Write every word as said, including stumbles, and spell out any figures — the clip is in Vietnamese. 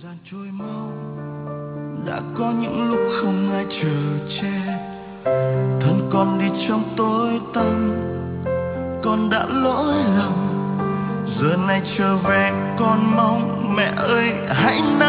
gian trôi mau, đã có những lúc không ai chờ che. Thân con đi trong tối tăm, con đã lỗi lầm. Giờ này trở về con mong mẹ ơi hãy